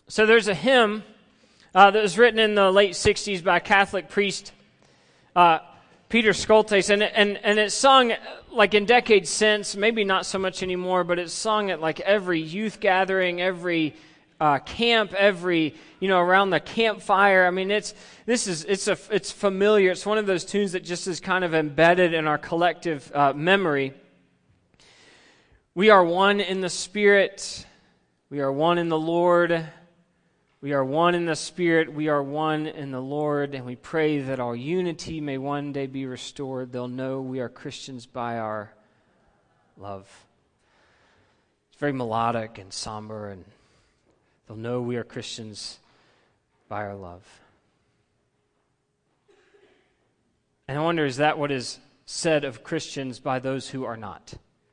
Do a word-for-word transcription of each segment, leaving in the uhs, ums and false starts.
So there's a hymn uh, that was written in the late sixties by a Catholic priest, uh, Peter Scholtes, and, and, and it's sung like in decades since, maybe not so much anymore, but it's sung at like every youth gathering, every uh, camp, every, you know, around the campfire. I mean, it's this is it's a it's familiar. It's one of those tunes that just is kind of embedded in our collective uh, memory. We are one in the Spirit. We are one in the Lord. We are one in the Spirit, we are one in the Lord, and we pray that our unity may one day be restored. They'll know we are Christians by our love. It's very melodic and somber, and they'll know we are Christians by our love. And I wonder, is that what is said of Christians by those who are not?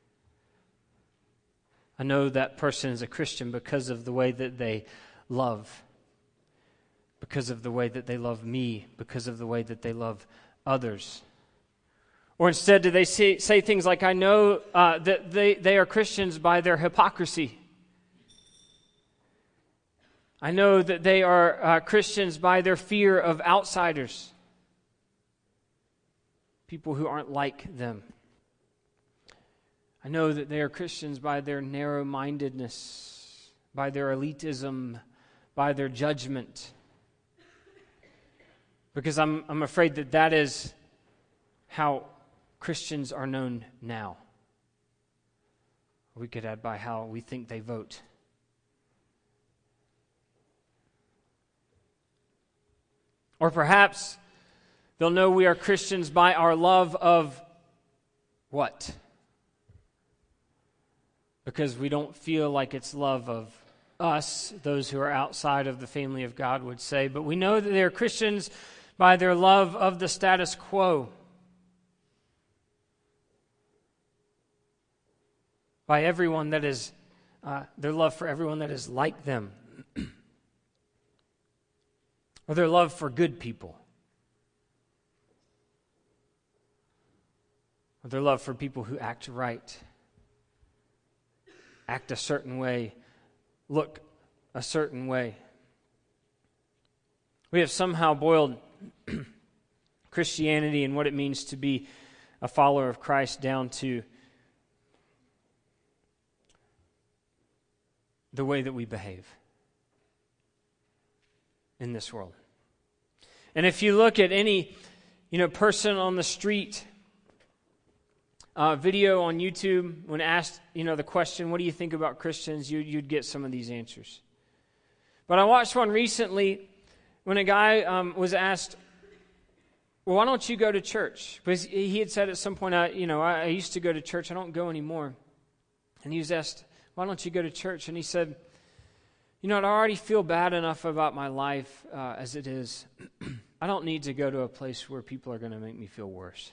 I know that person is a Christian because of the way that they love, because of the way that they love me, because of the way that they love others. Or instead, do they say, say things like, I know uh, that they, they are Christians by their hypocrisy. I know that they are uh, Christians by their fear of outsiders, people who aren't like them. I know that they are Christians by their narrow-mindedness, by their elitism, by their judgment. Because I'm I'm afraid that that is how Christians are known now. We could add by how we think they vote. Or perhaps they'll know we are Christians by our love of what? Because we don't feel like it's love of us, those who are outside of the family of God would say, but we know that they are Christians by their love of the status quo, by everyone that is, uh, their love for everyone that is like them, or their love for good people, or their love for people who act right, act a certain way, look a certain way. We have somehow boiled Christianity and what it means to be a follower of Christ down to the way that we behave in this world. And if you look at any, you know, person on the street, Uh, video on YouTube, when asked, you know, the question, what do you think about Christians, you, you'd get some of these answers. But I watched one recently when a guy um, was asked, well, why don't you go to church? Because he had said at some point, I, you know, I, I used to go to church, I don't go anymore. And he was asked, why don't you go to church? And he said, you know, I already feel bad enough about my life uh, as it is. I don't need to go to a place where people are going to make me feel worse.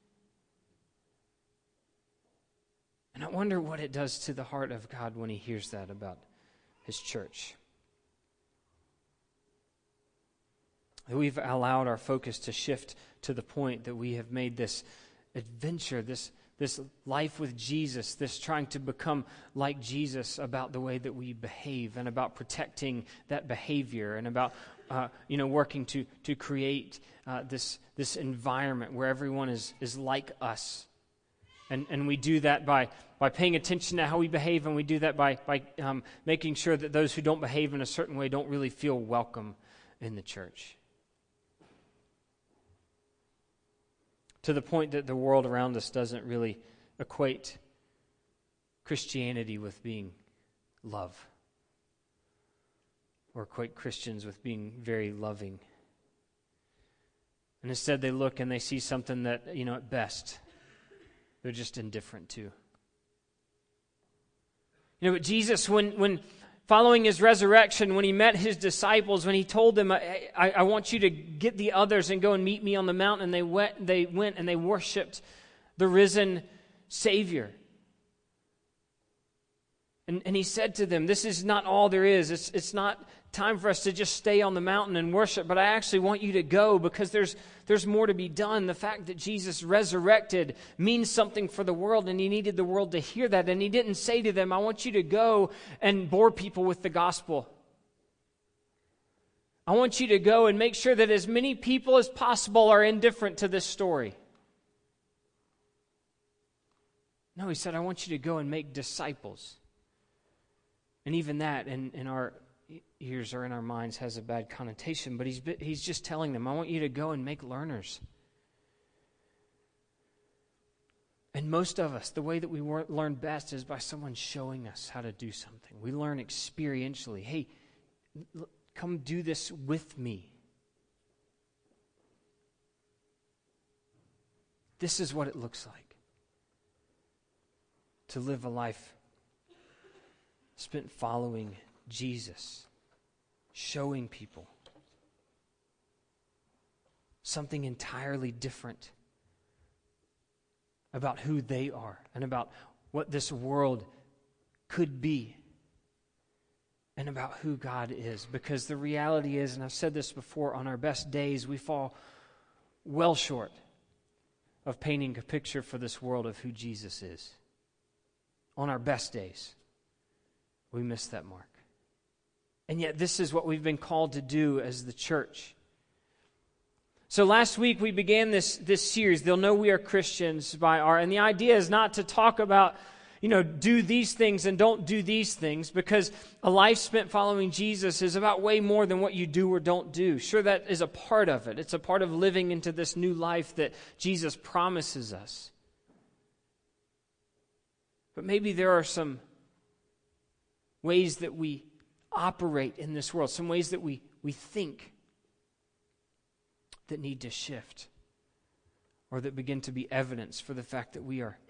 And I wonder what it does to the heart of God when he hears that about his church. That we've allowed our focus to shift to the point that we have made this adventure, this, this life with Jesus, this trying to become like Jesus about the way that we behave and about protecting that behavior and about uh, you know, working to, to create uh, this, this environment where everyone is, is like us. And and we do that by, by paying attention to how we behave, and we do that by, by um, making sure that those who don't behave in a certain way don't really feel welcome in the church. To the point that the world around us doesn't really equate Christianity with being love, or equate Christians with being very loving. And instead they look and they see something that, you know, at best, they're just indifferent to. You know, but Jesus, when when following his resurrection, when he met his disciples, when he told them, I, I, I want you to get the others and go and meet me on the mountain, and they went, they went and they worshiped the risen Savior. And, and he said to them, this is not all there is. It's, it's not time for us to just stay on the mountain and worship, but I actually want you to go because there's there's more to be done. The fact that Jesus resurrected means something for the world, and he needed the world to hear that. And he didn't say to them, I want you to go and bore people with the gospel. I want you to go and make sure that as many people as possible are indifferent to this story. No, he said, I want you to go and make disciples. And even that in, in our ears or in our minds has a bad connotation, but he's, he's just telling them, I want you to go and make learners. And most of us, the way that we learn best is by someone showing us how to do something. We learn experientially. Hey, come do this with me. This is what it looks like to live a life spent following Jesus, showing people something entirely different about who they are and about what this world could be and about who God is. Because the reality is, and I've said this before, on our best days, we fall well short of painting a picture for this world of who Jesus is. On our best days, we miss that mark. And yet this is what we've been called to do as the church. So last week we began this, this series, They'll Know We Are Christians by our, and the idea is not to talk about, you know, do these things and don't do these things, because a life spent following Jesus is about way more than what you do or don't do. Sure, that is a part of it. It's a part of living into this new life that Jesus promises us. But maybe there are some ways that we operate in this world, some ways that we, we think that need to shift, or that begin to be evidence for the fact that we are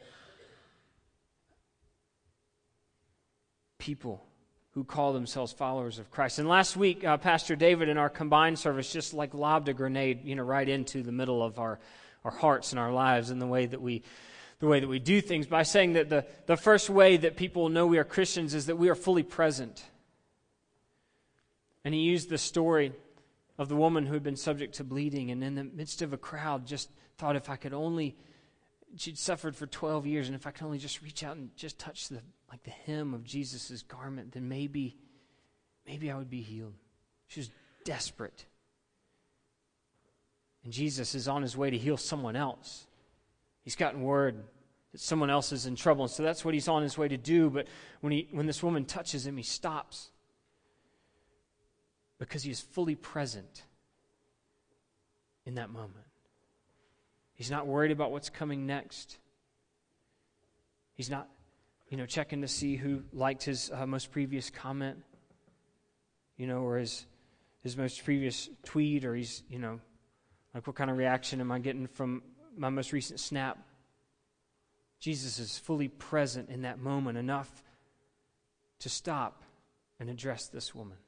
people who call themselves followers of Christ. And last week, uh, Pastor David in our combined service just like lobbed a grenade, you know, right into the middle of our, our hearts and our lives and the way that we the way that we do things, by saying that the, the first way that people know we are Christians is that we are fully present. And he used the story of the woman who had been subject to bleeding, and in the midst of a crowd just thought, if I could only, she'd suffered for twelve years, and if I could only just reach out and just touch the like the hem of Jesus' garment, then maybe, maybe I would be healed. She was desperate. And Jesus is on his way to heal someone else. He's gotten word that someone else is in trouble, and so that's what he's on his way to do. But when he, when this woman touches him, he stops because he is fully present in that moment. He's not worried about what's coming next. He's not, you know, checking to see who liked his uh, most previous comment, you know, or his his most previous tweet, or he's, you know, like, what kind of reaction am I getting from my most recent snap? Jesus is fully present in that moment, enough to stop and address this woman.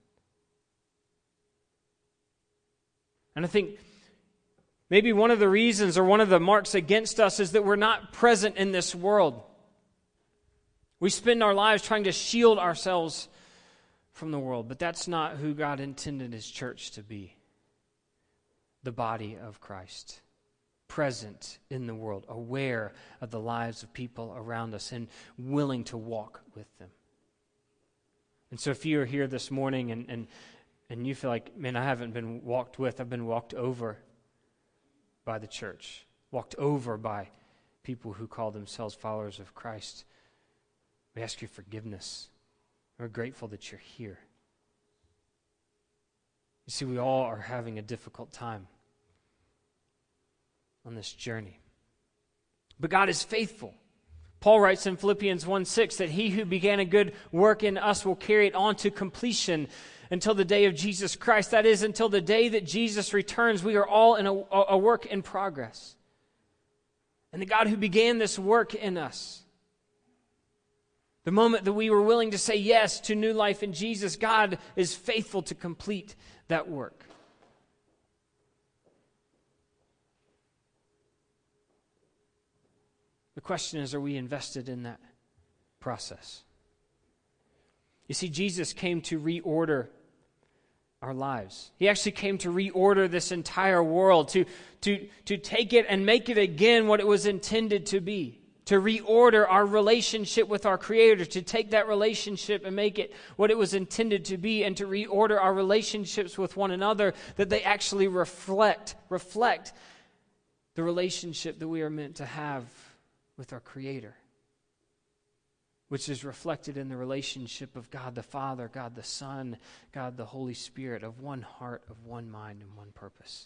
And I think maybe one of the reasons or one of the marks against us is that we're not present in this world. We spend our lives trying to shield ourselves from the world, but that's not who God intended his church to be. The body of Christ. Present in the world, aware of the lives of people around us and willing to walk with them. And so if you are here this morning and, and, and you feel like, man, I haven't been walked with, I've been walked over by the church, walked over by people who call themselves followers of Christ, we ask your forgiveness. We're grateful that you're here. You see, we all are having a difficult time on this journey. But God is faithful. Paul writes in Philippians one six that he who began a good work in us will carry it on to completion until the day of Jesus Christ. That is, until the day that Jesus returns. We are all in a, a work in progress. And the God who began this work in us, the moment that we were willing to say yes to new life in Jesus, God is faithful to complete that work. The question is, are we invested in that process? You see, Jesus came to reorder our lives. He actually came to reorder this entire world, to, to, to take it and make it again what it was intended to be, to reorder our relationship with our Creator, to take that relationship and make it what it was intended to be, and to reorder our relationships with one another, that they actually reflect, reflect the relationship that we are meant to have with our Creator, which is reflected in the relationship of God the Father, God the Son, God the Holy Spirit, of one heart, of one mind, and one purpose.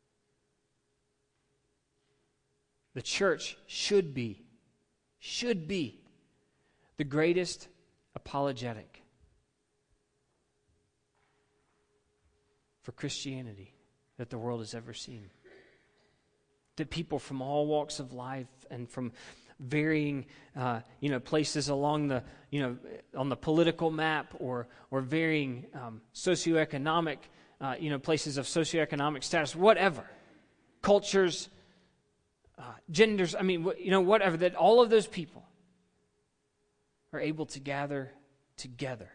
The church should be, should be the greatest apologetic for Christianity that the world has ever seen. That people from all walks of life and from varying, uh, you know, places along the, you know, on the political map, or or varying um, socioeconomic, uh, you know, places of socioeconomic status, whatever, cultures, uh, genders. I mean, you know, whatever. That all of those people are able to gather together,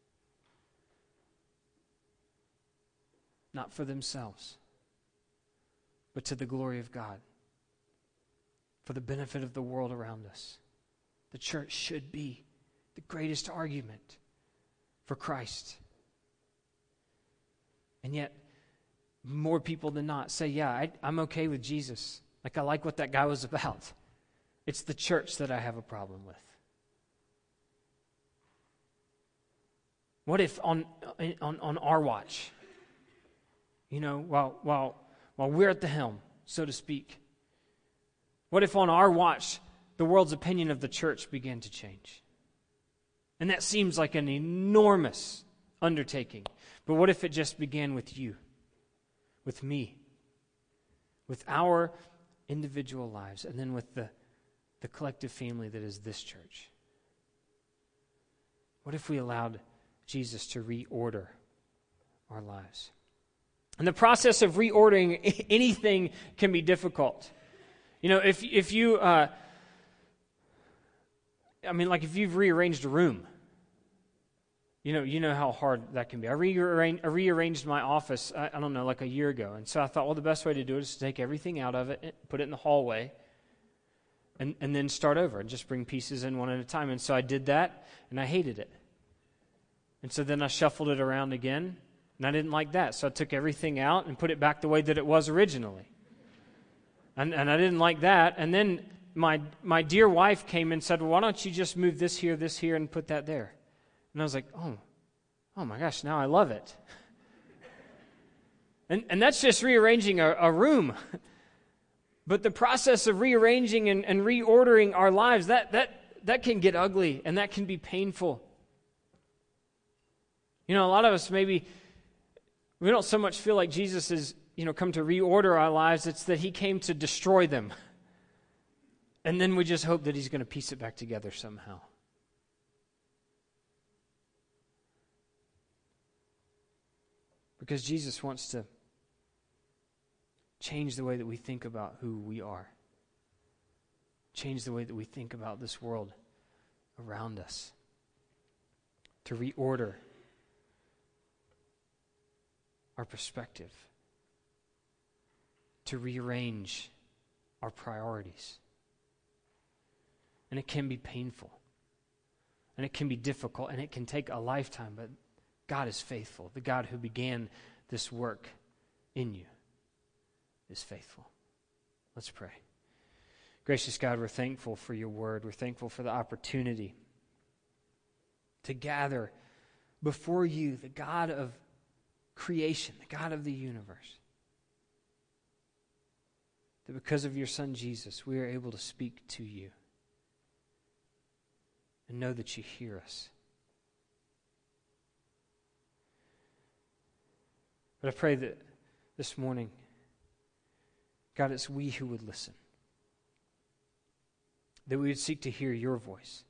not for themselves, but to the glory of God, for the benefit of the world around us. The church should be the greatest argument for Christ. And yet, more people than not say, yeah, I, I'm okay with Jesus. Like, I like what that guy was about. It's the church that I have a problem with. What if on on, on our watch, you know, while while while we're at the helm, so to speak, what if on our watch the world's opinion of the church began to change? And that seems like an enormous undertaking. But what if it just began with you, with me, with our individual lives, and then with the, the collective family that is this church? What if we allowed Jesus to reorder our lives? And the process of reordering anything can be difficult. You know, if if you, uh, I mean, like if you've rearranged a room, you know, you know how hard that can be. I rearranged, I rearranged my office, I, I don't know, like a year ago. And so I thought, well, the best way to do it is to take everything out of it, put it in the hallway, and, and then start over and just bring pieces in one at a time. And so I did that, and I hated it. And so then I shuffled it around again, and I didn't like that. So I took everything out and put it back the way that it was originally. And, and I didn't like that. And then my my dear wife came and said, well, why don't you just move this here, this here, and put that there? And I was like, oh, oh my gosh, now I love it. and and that's just rearranging a, a room. But the process of rearranging and, and reordering our lives, that that that can get ugly, and that can be painful. You know, a lot of us maybe, we don't so much feel like Jesus is, you know, come to reorder our lives. It's that he came to destroy them. And then we just hope that he's going to piece it back together somehow. Because Jesus wants to change the way that we think about who we are. Change the way that we think about this world around us. To reorder our perspective. To rearrange our priorities. And it can be painful. And it can be difficult. And it can take a lifetime. But God is faithful. The God who began this work in you is faithful. Let's pray. Gracious God, we're thankful for your word. We're thankful for the opportunity to gather before you, the God of creation, the God of the universe. That because of your Son Jesus, we are able to speak to you and know that you hear us. But I pray that this morning, God, it's we who would listen. That we would seek to hear your voice.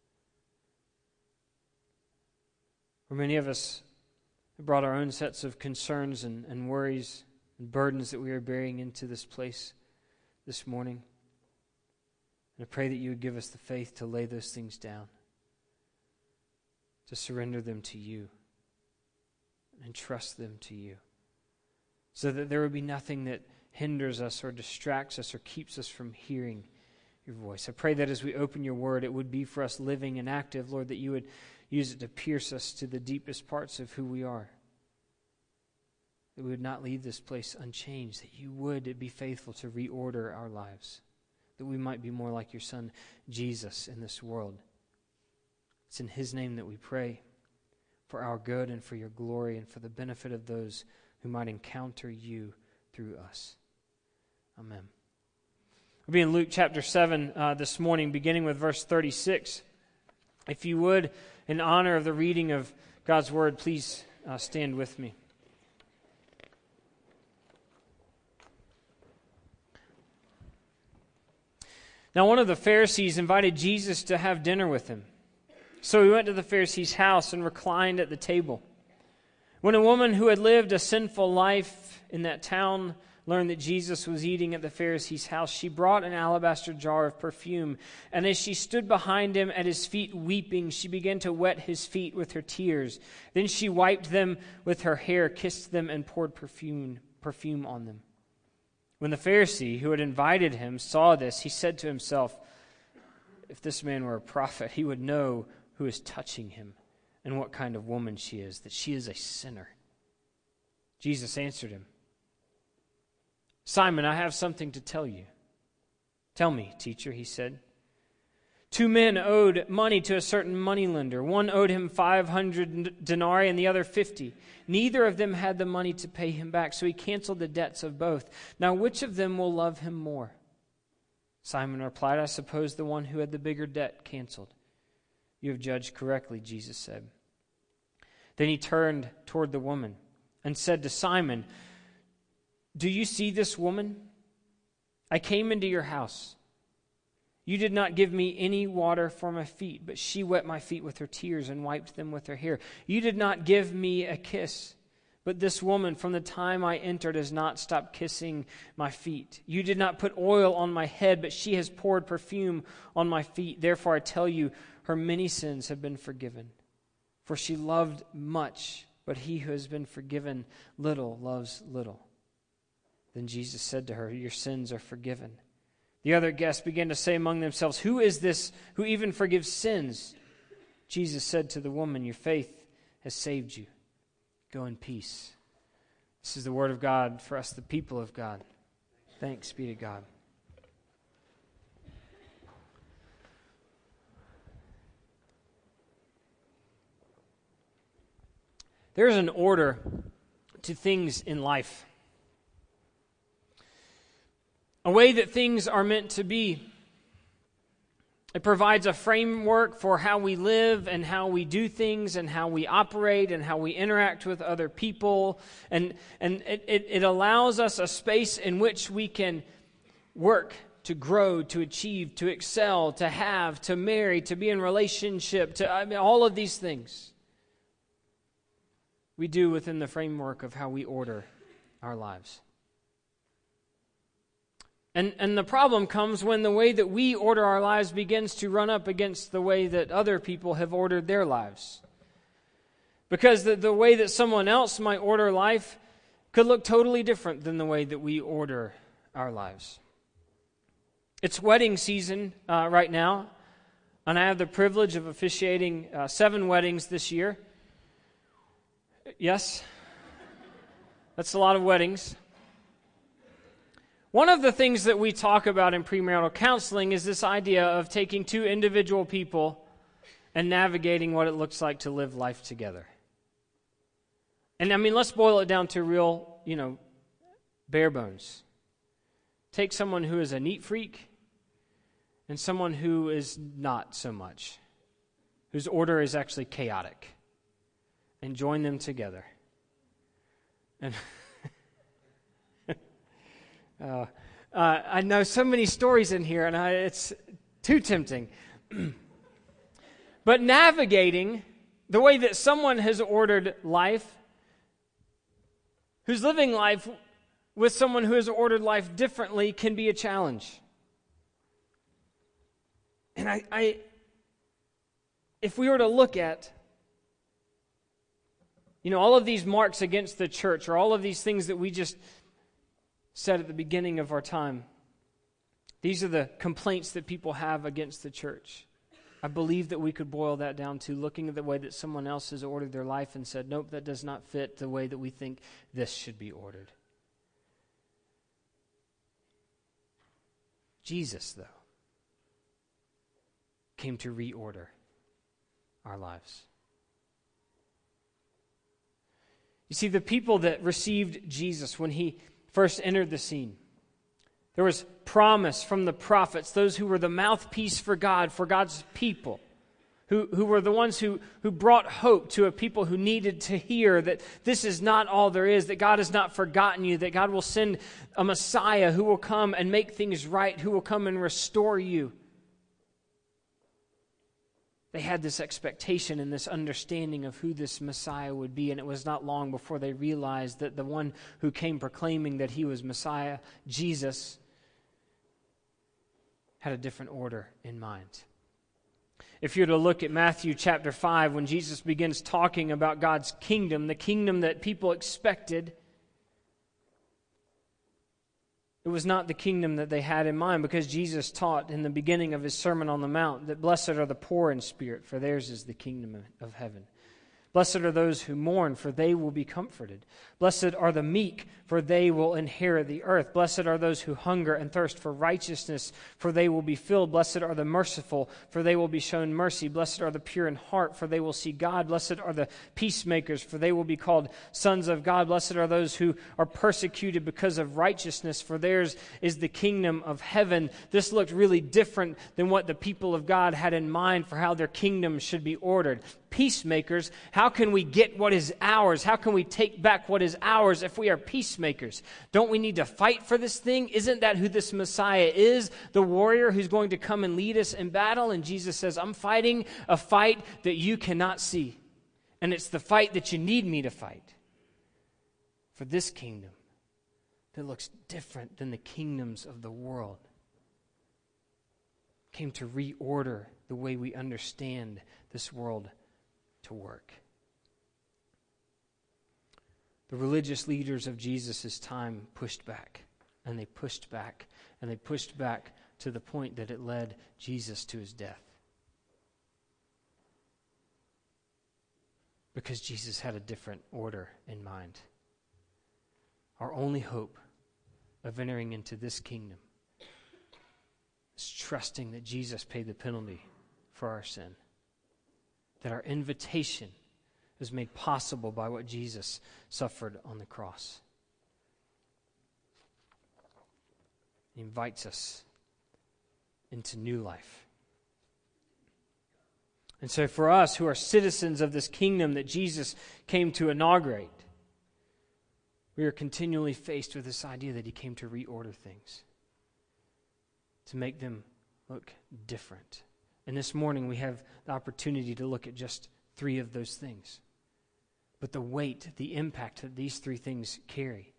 For many of us have brought our own sets of concerns and, and worries and burdens that we are bearing into this place this morning. And I pray that you would give us the faith to lay those things down, to surrender them to you, and trust them to you, so that there would be nothing that hinders us or distracts us or keeps us from hearing your voice. I pray that as we open your word, it would be for us living and active, Lord, that you would use it to pierce us to the deepest parts of who we are. That we would not leave this place unchanged, that you would be faithful to reorder our lives, that we might be more like your Son, Jesus, in this world. It's in his name that we pray, for our good and for your glory and for the benefit of those who might encounter you through us. Amen. We'll be in Luke chapter seven uh, this morning, beginning with verse thirty-six. If you would, in honor of the reading of God's word, please uh, stand with me. Now, one of the Pharisees invited Jesus to have dinner with him. So he went to the Pharisee's house and reclined at the table. When a woman who had lived a sinful life in that town learned that Jesus was eating at the Pharisee's house, she brought an alabaster jar of perfume, and as she stood behind him at his feet weeping, she began to wet his feet with her tears. Then she wiped them with her hair, kissed them, and poured perfume, perfume on them. When the Pharisee who had invited him saw this, he said to himself, if this man were a prophet, he would know who is touching him and what kind of woman she is, that she is a sinner. Jesus answered him, Simon, I have something to tell you. Tell me, teacher, he said. Two men owed money to a certain moneylender. One owed him five hundred denarii and the other fifty. Neither of them had the money to pay him back, so he canceled the debts of both. Now which of them will love him more? Simon replied, I suppose the one who had the bigger debt canceled. You have judged correctly, Jesus said. Then he turned toward the woman and said to Simon, do you see this woman? I came into your house. You did not give me any water for my feet, but she wet my feet with her tears and wiped them with her hair. You did not give me a kiss, but this woman from the time I entered has not stopped kissing my feet. You did not put oil on my head, but she has poured perfume on my feet. Therefore I tell you, her many sins have been forgiven. For she loved much, but he who has been forgiven little loves little. Then Jesus said to her, your sins are forgiven. The other guests began to say among themselves, who is this who even forgives sins? Jesus said to the woman, your faith has saved you. Go in peace. This is the word of God for us, the people of God. Thanks be to God. There is an order to things in life. A way that things are meant to be. It provides a framework for how we live and how we do things and how we operate and how we interact with other people. And, and it, it, it allows us a space in which we can work, to grow, to achieve, to excel, to have, to marry, to be in relationship, to I mean, all of these things we do within the framework of how we order our lives. And and the problem comes when the way that we order our lives begins to run up against the way that other people have ordered their lives. Because the, the way that someone else might order life could look totally different than the way that we order our lives. It's wedding season uh, right now, and I have the privilege of officiating uh, seven weddings this year. Yes, that's a lot of weddings. One of the things that we talk about in premarital counseling is this idea of taking two individual people and navigating what it looks like to live life together. And I mean, let's boil it down to real, you know, bare bones. Take someone who is a neat freak and someone who is not so much, whose order is actually chaotic, and join them together. And Uh, uh, I know so many stories in here, and I, it's too tempting. But navigating the way that someone has ordered life, who's living life with someone who has ordered life differently, can be a challenge. And I, I if we were to look at, you know, all of these marks against the church, or all of these things that we just said at the beginning of our time, These are the complaints that people have against the church. I believe that we could boil that down to looking at the way that someone else has ordered their life and said, nope, that does not fit the way that we think this should be ordered. Jesus, though, came to reorder our lives. You see, the people that received Jesus when he first entered the scene, there was promise from the prophets, those who were the mouthpiece for God, for God's people, who, who were the ones who, who brought hope to a people who needed to hear that this is not all there is, that God has not forgotten you, that God will send a Messiah who will come and make things right, who will come and restore you. They had this expectation and this understanding of who this Messiah would be, and it was not long before they realized that the one who came proclaiming that he was Messiah, Jesus, had a different order in mind. If you're to look at Matthew chapter five, when Jesus begins talking about God's kingdom, the kingdom that people expected, it was not the kingdom that they had in mind, because Jesus taught in the beginning of his Sermon on the Mount that blessed are the poor in spirit, for theirs is the kingdom of heaven. Blessed are those who mourn, for they will be comforted. Blessed are the meek, for they will inherit the earth. Blessed are those who hunger and thirst for righteousness, for they will be filled. Blessed are the merciful, for they will be shown mercy. Blessed are the pure in heart, for they will see God. Blessed are the peacemakers, for they will be called sons of God. Blessed are those who are persecuted because of righteousness, for theirs is the kingdom of heaven. This looked really different than what the people of God had in mind for how their kingdom should be ordered. Peacemakers, how can we get what is ours? How can we take back what is ours if we are peacemakers? Don't we need to fight for this thing? Isn't that who this Messiah is? The warrior who's going to come and lead us in battle? And Jesus says, I'm fighting a fight that you cannot see. And it's the fight that you need me to fight. For this kingdom that looks different than the kingdoms of the world came to reorder the way we understand this world to work. The religious leaders of Jesus' time pushed back, and they pushed back, and they pushed back to the point that it led Jesus to his death. Because Jesus had a different order in mind. Our only hope of entering into this kingdom is trusting that Jesus paid the penalty for our sin. That our invitation is made possible by what Jesus suffered on the cross. He invites us into new life. And so for us who are citizens of this kingdom that Jesus came to inaugurate, we are continually faced with this idea that he came to reorder things, to make them look different. And this morning we have the opportunity to look at just three of those things. But the weight, the impact that these three things carry.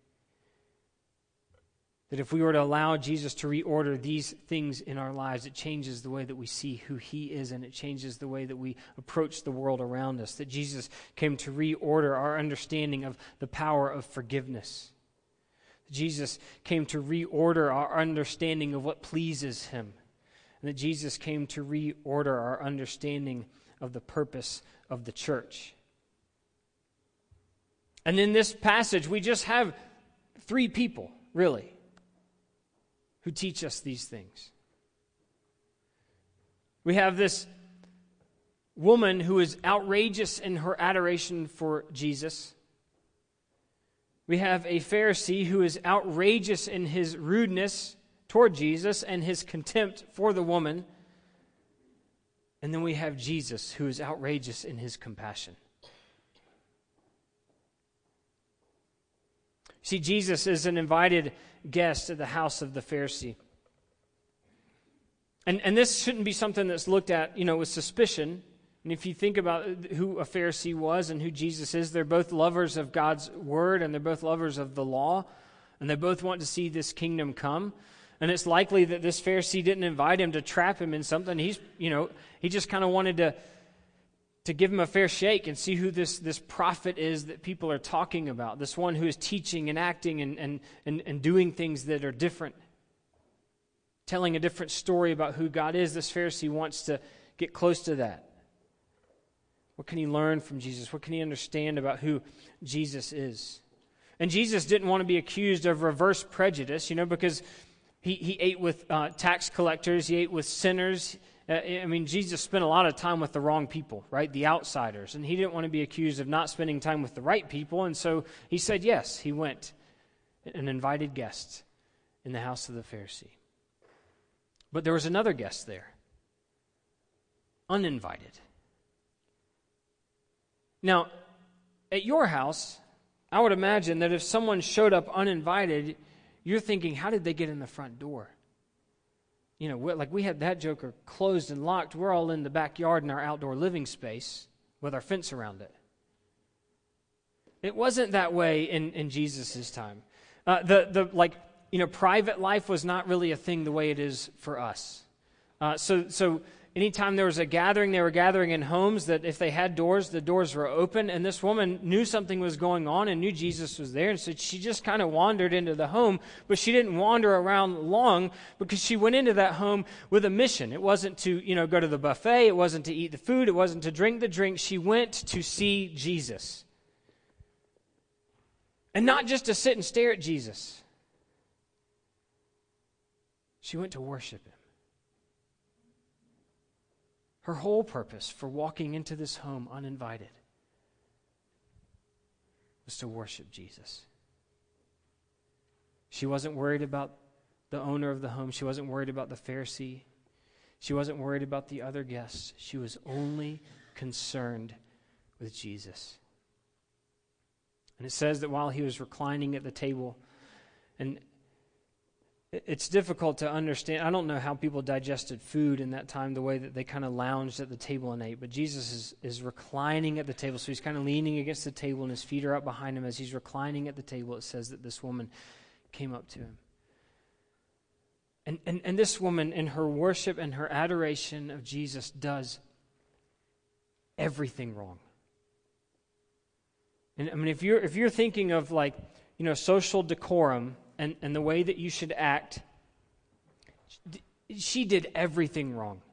That if we were to allow Jesus to reorder these things in our lives, it changes the way that we see who he is, and it changes the way that we approach the world around us. That Jesus came to reorder our understanding of the power of forgiveness. Jesus came to reorder our understanding of what pleases him. And that Jesus came to reorder our understanding of the purpose of the church. And in this passage, we just have three people, really, who teach us these things. We have this woman who is outrageous in her adoration for Jesus. We have a Pharisee who is outrageous in his rudeness toward Jesus and his contempt for the woman. And then we have Jesus, who is outrageous in his compassion. See, Jesus is an invited guest at the house of the Pharisee. And, and this shouldn't be something that's looked at, you know, with suspicion. And if you think about who a Pharisee was and who Jesus is, they're both lovers of God's word, and they're both lovers of the law, and they both want to see this kingdom come. And it's likely that this Pharisee didn't invite him to trap him in something. He's, you know, he just kind of wanted to, to give him a fair shake and see who this, this prophet is that people are talking about. This one who is teaching and acting and, and, and, and doing things that are different. telling a different story about who God is. This Pharisee wants to get close to that. What can he learn from Jesus? What can he understand about who Jesus is? And Jesus didn't want to be accused of reverse prejudice, you know, because he, he ate with uh, tax collectors, he ate with sinners. Uh, I mean, Jesus spent a lot of time with the wrong people, right? The outsiders. And he didn't want to be accused of not spending time with the right people. And so he said yes. He went and invited guests in the house of the Pharisee. But there was another guest there, uninvited. Now, at your house, I would imagine that if someone showed up uninvited, you're thinking, how did they get in the front door? You know, like we had that joker closed and locked. We're all in the backyard in our outdoor living space with our fence around it. It wasn't that way in, in Jesus' time. Uh, the, the, like, you know, private life was not really a thing the way it is for us. Uh, so, so anytime there was a gathering, they were gathering in homes that if they had doors, the doors were open. And this woman knew something was going on and knew Jesus was there. And so she just kind of wandered into the home, but she didn't wander around long because she went into that home with a mission. It wasn't to, you know, go to the buffet. It wasn't to eat the food. It wasn't to drink the drink. She went to see Jesus. And not just to sit and stare at Jesus. She went to worship him. Her whole purpose for walking into this home uninvited was to worship Jesus. She wasn't worried about the owner of the home. She wasn't worried about the Pharisee. She wasn't worried about the other guests. She was only concerned with Jesus. And it says that while he was reclining at the table, and it's difficult to understand. I don't know how people digested food in that time, the way that they kind of lounged at the table and ate. But Jesus is, is reclining at the table. So he's kind of leaning against the table and his feet are up behind him. As he's reclining at the table, it says that this woman came up to him. And, and, and this woman, in her worship and her adoration of Jesus, does everything wrong. And I mean, if you're if you're thinking of like, you know, social decorum and, and the way that you should act, she did everything wrong.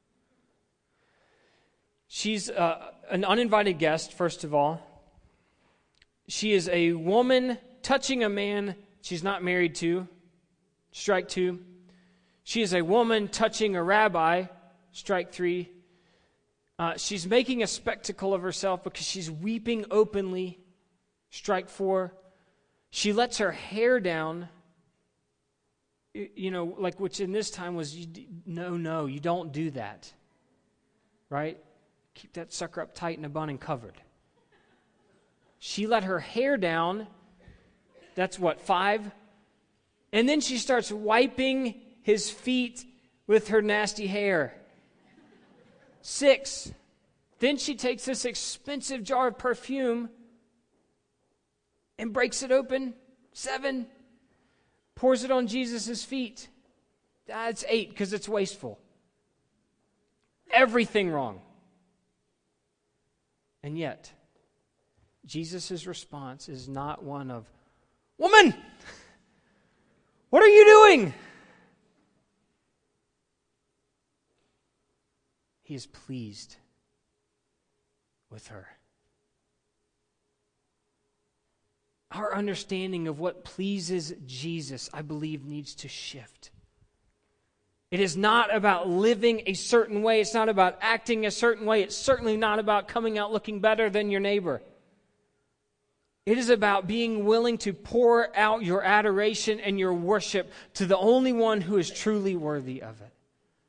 She's uh, an uninvited guest, first of all. She is a woman touching a man she's not married to, strike two. She is a woman touching a rabbi, strike three. Uh, she's making a spectacle of herself because she's weeping openly, strike four. She lets her hair down, you know, like which in this time was, no, no, you don't do that, right? Keep that sucker up tight in a bun and covered. She let her hair down, that's what, five? And then she starts wiping his feet with her nasty hair. Six. Then she takes this expensive jar of perfume and breaks it open. Seven. Pours it on Jesus' feet. That's eight because it's wasteful. Everything wrong. And yet, Jesus' response is not one of, "Woman, what are you doing?" He is pleased with her. Our understanding of what pleases Jesus, I believe, needs to shift. It is not about living a certain way. It's not about acting a certain way. It's certainly not about coming out looking better than your neighbor. It is about being willing to pour out your adoration and your worship to the only one who is truly worthy of it.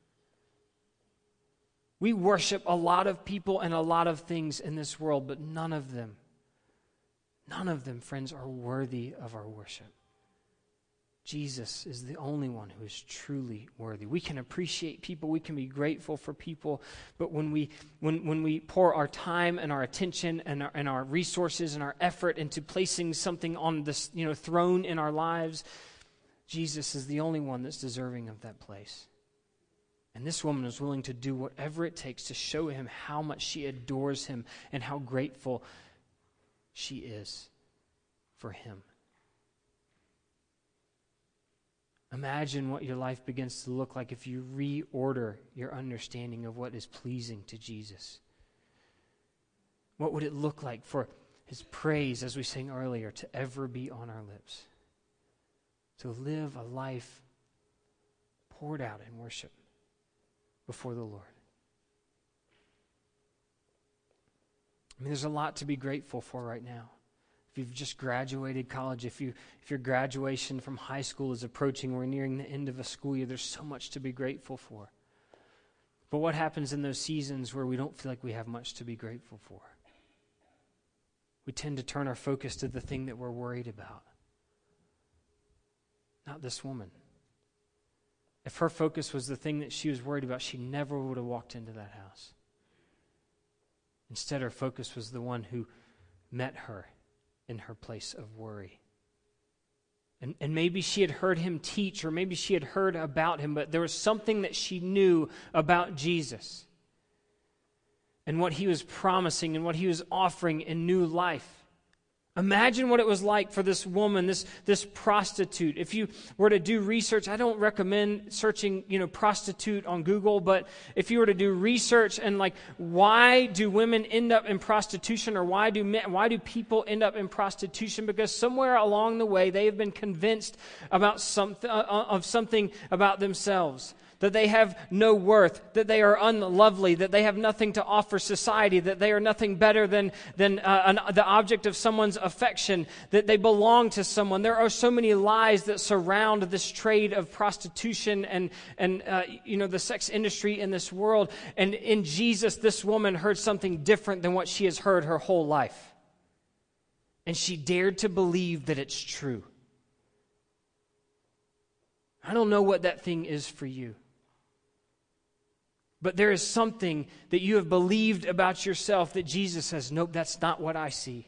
We worship a lot of people and a lot of things in this world, but none of them, none of them, friends, are worthy of our worship. Jesus is the only one who is truly worthy. We can appreciate people, we can be grateful for people, but when we when when we pour our time and our attention and our, and our resources and our effort into placing something on this, you know, throne in our lives, Jesus is the only one that's deserving of that place. And this woman is willing to do whatever it takes to show him how much she adores him and how grateful she is for him. Imagine what your life begins to look like if you reorder your understanding of what is pleasing to Jesus. What would it look like for His praise, as we sang earlier, to ever be on our lips? To live a life poured out in worship before the Lord. I mean, there's a lot to be grateful for right now. If you've just graduated college, if you if your graduation from high school is approaching, we're nearing the end of a school year, there's so much to be grateful for. But what happens in those seasons where we don't feel like we have much to be grateful for? We tend to turn our focus to the thing that we're worried about. Not this woman. If her focus was the thing that she was worried about, she never would have walked into that house. Instead, her focus was the one who met her in her place of worry. And, and maybe she had heard him teach, or maybe she had heard about him, but there was something that she knew about Jesus and what he was promising and what he was offering in new life. Imagine what it was like for this woman, this, this prostitute. If you were to do research, I don't recommend searching, you know, prostitute on Google, but if you were to do research and like, why do women end up in prostitution, or why do men, why do people end up in prostitution? Because somewhere along the way, they have been convinced about something, uh, of something about themselves. That they have no worth, that they are unlovely, that they have nothing to offer society, that they are nothing better than, than uh, an, the object of someone's affection, that they belong to someone. There are so many lies that surround this trade of prostitution and, and uh, you know, the sex industry in this world. And in Jesus, this woman heard something different than what she has heard her whole life. And she dared to believe that it's true. I don't know what that thing is for you. But there is something that you have believed about yourself that Jesus says, nope, that's not what I see.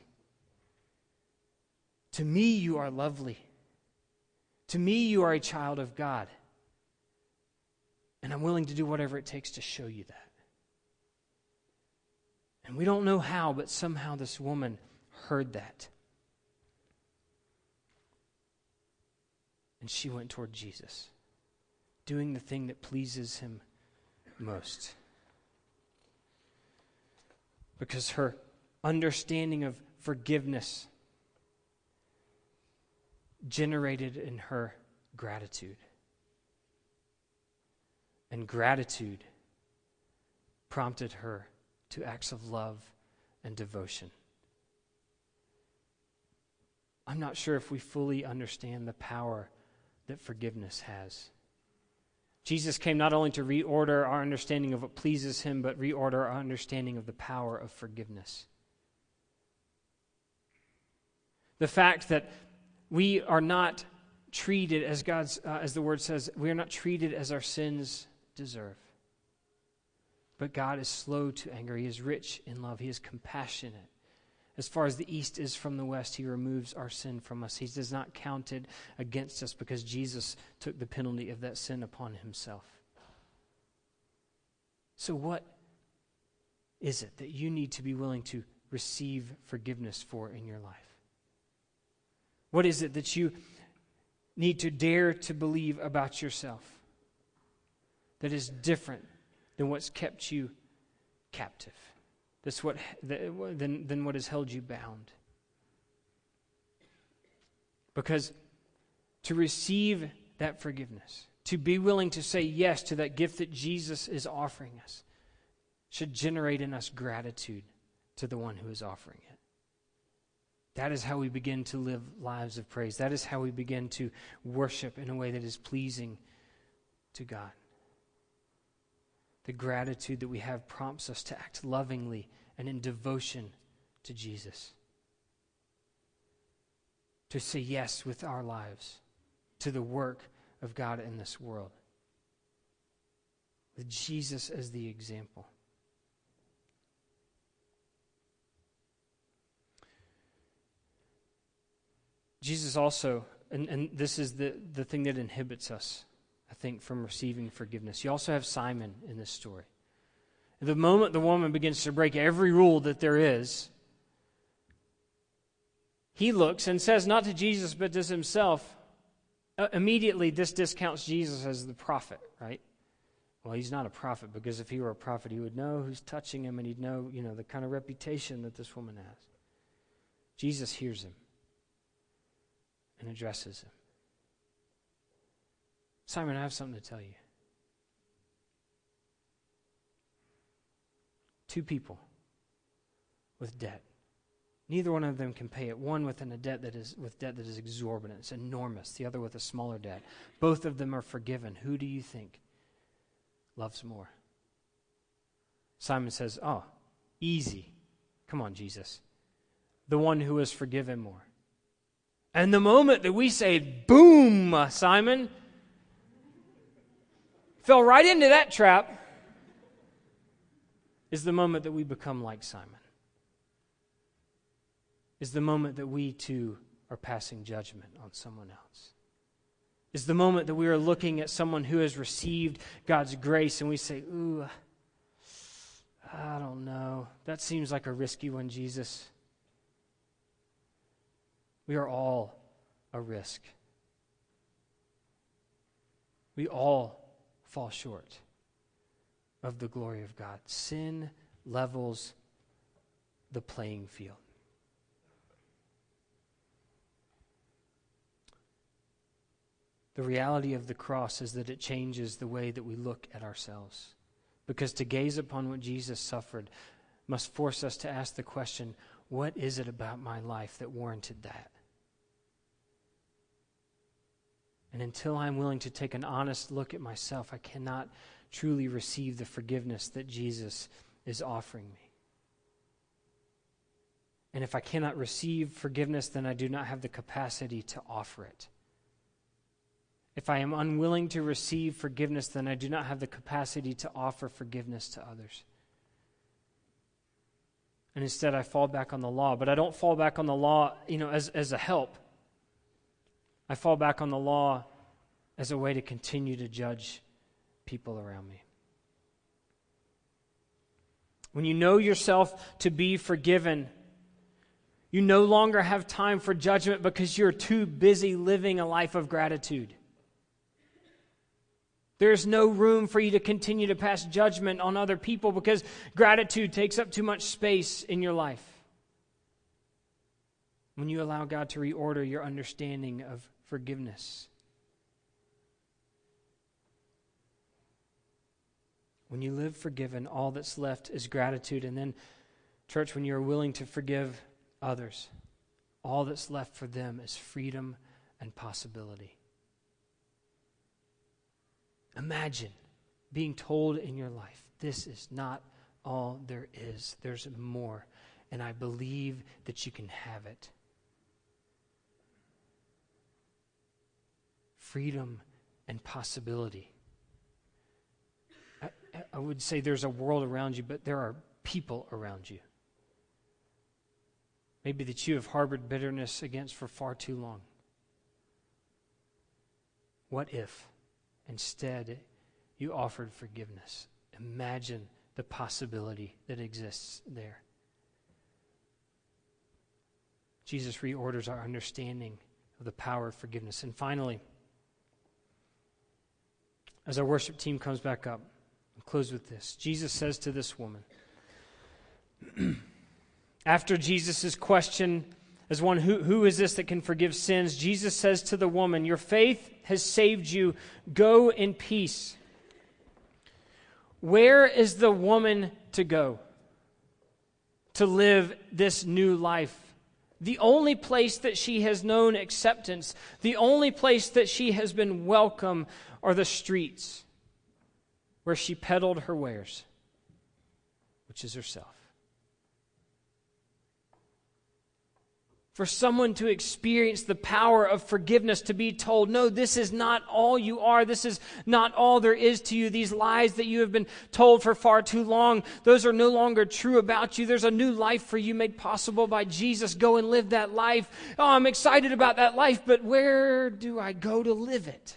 To me, you are lovely. To me, you are a child of God. And I'm willing to do whatever it takes to show you that. And we don't know how, but somehow this woman heard that. And she went toward Jesus, doing the thing that pleases him most. Because her understanding of forgiveness generated in her gratitude. And gratitude prompted her to acts of love and devotion. I'm not sure if we fully understand the power that forgiveness has. Jesus came not only to reorder our understanding of what pleases him, but reorder our understanding of the power of forgiveness. The fact that we are not treated as God's, uh, as the word says, we are not treated as our sins deserve. But God is slow to anger. He is rich in love. He is compassionate. As far as the east is from the west, he removes our sin from us. He does not count it against us because Jesus took the penalty of that sin upon himself. So what is it that you need to be willing to receive forgiveness for in your life? What is it that you need to dare to believe about yourself that is different than what's kept you captive? That's what than, than what has held you bound. Because to receive that forgiveness, to be willing to say yes to that gift that Jesus is offering us, should generate in us gratitude to the one who is offering it. That is how we begin to live lives of praise. That is how we begin to worship in a way that is pleasing to God. The gratitude that we have prompts us to act lovingly and in devotion to Jesus. To say yes with our lives to the work of God in this world. With Jesus as the example. Jesus also, and, and this is the, the thing that inhibits us, I think, from receiving forgiveness. You also have Simon in this story. The moment the woman begins to break every rule that there is, he looks and says, not to Jesus, but to himself, Uh, immediately, this discounts Jesus as the prophet, right? Well, he's not a prophet, because if he were a prophet, he would know who's touching him, and he'd know, you know, the kind of reputation that this woman has. Jesus hears him and addresses him. Simon, I have something to tell you. Two people with debt. Neither one of them can pay it. One with a debt that is with debt that is exorbitant, it's enormous. The other with a smaller debt. Both of them are forgiven. Who do you think loves more? Simon says, "Oh, easy. Come on, Jesus. The one who is forgiven more." And the moment that we say, "Boom, Simon," fell right into that trap, is the moment that we become like Simon. Is the moment that we too are passing judgment on someone else. Is the moment that we are looking at someone who has received God's grace and we say, "Ooh, I don't know. That seems like a risky one, Jesus." We are all a risk. We all fall short of the glory of God. Sin levels the playing field. The reality of the cross is that it changes the way that we look at ourselves. Because to gaze upon what Jesus suffered must force us to ask the question, what is it about my life that warranted that? And until I'm willing to take an honest look at myself, I cannot truly receive the forgiveness that Jesus is offering me. And if I cannot receive forgiveness, then I do not have the capacity to offer it. If I am unwilling to receive forgiveness, then I do not have the capacity to offer forgiveness to others. And instead I fall back on the law. But I don't fall back on the law, you know, as, as a help. I fall back on the law as a way to continue to judge people around me. When you know yourself to be forgiven, you no longer have time for judgment because you're too busy living a life of gratitude. There's no room for you to continue to pass judgment on other people because gratitude takes up too much space in your life. When you allow God to reorder your understanding of forgiveness. When you live forgiven, all that's left is gratitude. And then, church, when you're willing to forgive others, all that's left for them is freedom and possibility. Imagine being told in your life, this is not all there is. There's more. And I believe that you can have it. Freedom and possibility. I, I would say there's a world around you, but there are people around you. Maybe that you have harbored bitterness against for far too long. What if instead you offered forgiveness? Imagine the possibility that exists there. Jesus reorders our understanding of the power of forgiveness. And finally, as our worship team comes back up, I'll close with this. Jesus says to this woman, after Jesus' question as one, who, who is this that can forgive sins? Jesus says to the woman, your faith has saved you. Go in peace. Where is the woman to go to live this new life? The only place that she has known acceptance, the only place that she has been welcome are the streets where she peddled her wares, which is herself. For someone to experience the power of forgiveness, to be told, no, this is not all you are. This is not all there is to you. These lies that you have been told for far too long, those are no longer true about you. There's a new life for you made possible by Jesus. Go and live that life. Oh, I'm excited about that life, but where do I go to live it?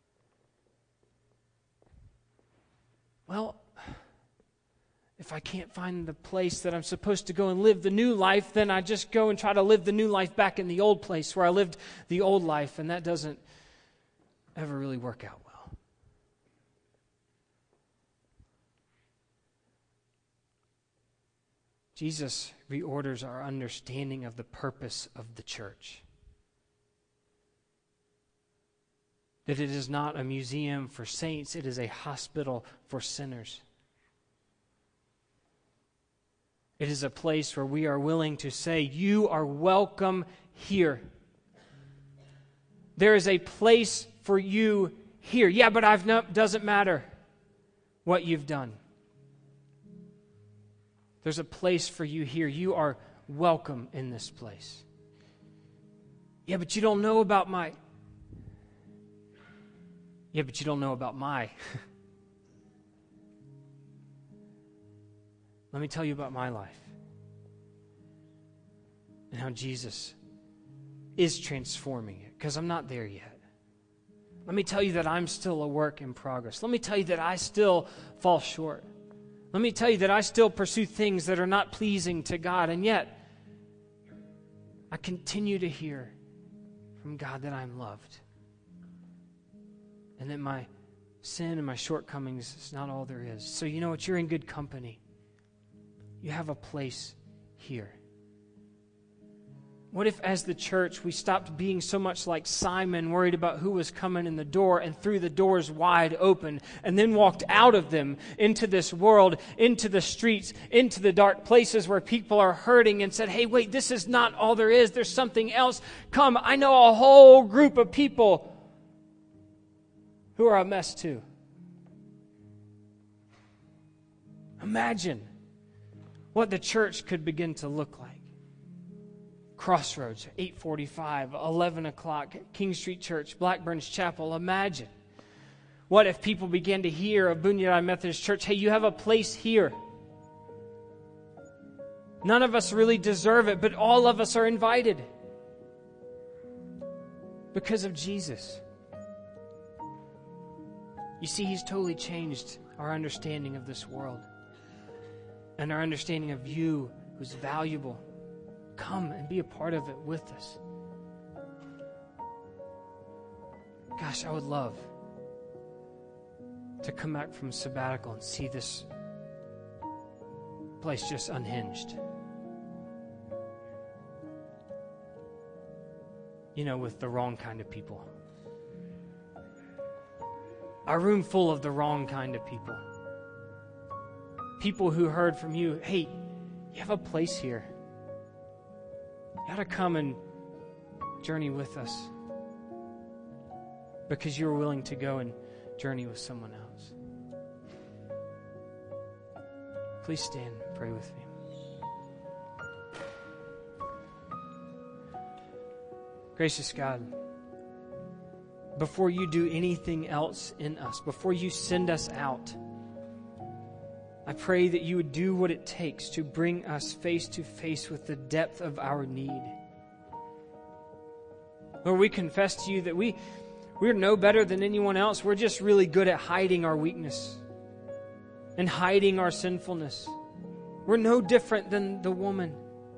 Well, if I can't find the place that I'm supposed to go and live the new life, then I just go and try to live the new life back in the old place where I lived the old life, and that doesn't ever really work out well. Jesus reorders our understanding of the purpose of the church. That it is not a museum for saints, it is a hospital for sinners. It is a place where we are willing to say, you are welcome here. There is a place for you here. Yeah, but I've no, doesn't matter what you've done. There's a place for you here. You are welcome in this place. Yeah, but you don't know about my... Yeah, but you don't know about my... Let me tell you about my life and how Jesus is transforming it, because I'm not there yet. Let me tell you that I'm still a work in progress. Let me tell you that I still fall short. Let me tell you that I still pursue things that are not pleasing to God, and yet I continue to hear from God that I'm loved and that my sin and my shortcomings is not all there is. So you know what? You're in good company. You have a place here. What if as the church we stopped being so much like Simon, worried about who was coming in the door, and threw the doors wide open and then walked out of them into this world, into the streets, into the dark places where people are hurting, and said, hey, wait, this is not all there is. There's something else. Come, I know a whole group of people who are a mess too. Imagine what the church could begin to look like. Crossroads, eight forty-five, eleven o'clock, King Street Church, Blackburn's Chapel. Imagine. What if people began to hear of Bunyan Methodist Church, hey, you have a place here. None of us really deserve it, but all of us are invited because of Jesus. You see, He's totally changed our understanding of this world and our understanding of you, who's valuable. Come and be a part of it with us. Gosh, I would love to come back from sabbatical and see this place just unhinged. You know, with the wrong kind of people. A room full of the wrong kind of people. People who heard from you, hey, you have a place here. You ought to come and journey with us because you're willing to go and journey with someone else. Please stand and pray with me. Gracious God, before you do anything else in us, before you send us out, I pray that you would do what it takes to bring us face to face with the depth of our need. Lord, we confess to you that we, we're no better than anyone else. We're just really good at hiding our weakness and hiding our sinfulness. We're no different than the woman.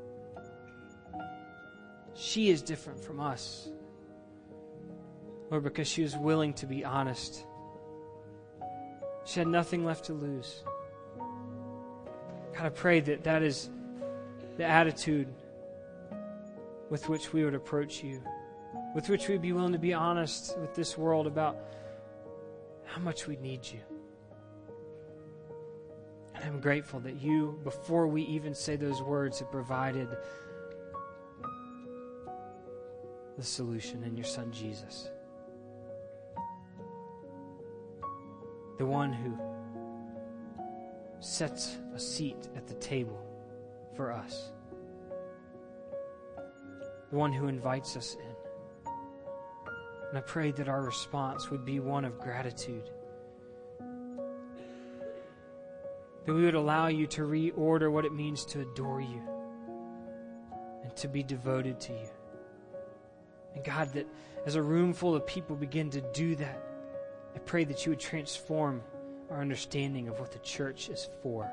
She is different from us. Lord, because she was willing to be honest. She had nothing left to lose. God, I pray that that is the attitude with which we would approach you, with which we'd be willing to be honest with this world about how much we need you. And I'm grateful that you, before we even say those words, have provided the solution in your Son, Jesus. The one who sets a seat at the table for us. The one who invites us in. And I pray that our response would be one of gratitude. That we would allow you to reorder what it means to adore you and to be devoted to you. And God, that as a room full of people begin to do that, I pray that you would transform our understanding of what the church is for.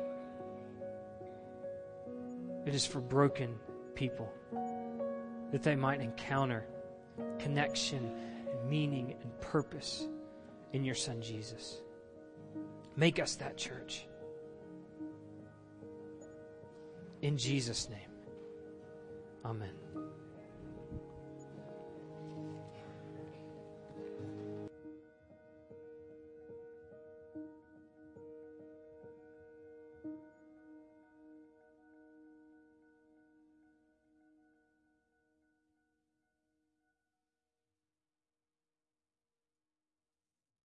It is for broken people, that they might encounter connection and meaning and purpose in your Son Jesus. Make us that church. In Jesus' name, amen.